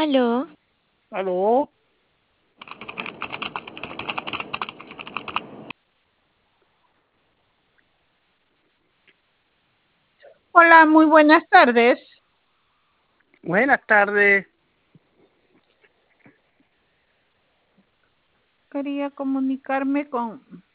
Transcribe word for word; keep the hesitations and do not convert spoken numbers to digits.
Aló, ¿Aló? Hola, muy buenas tardes. Buenas tardes. Quería comunicarme con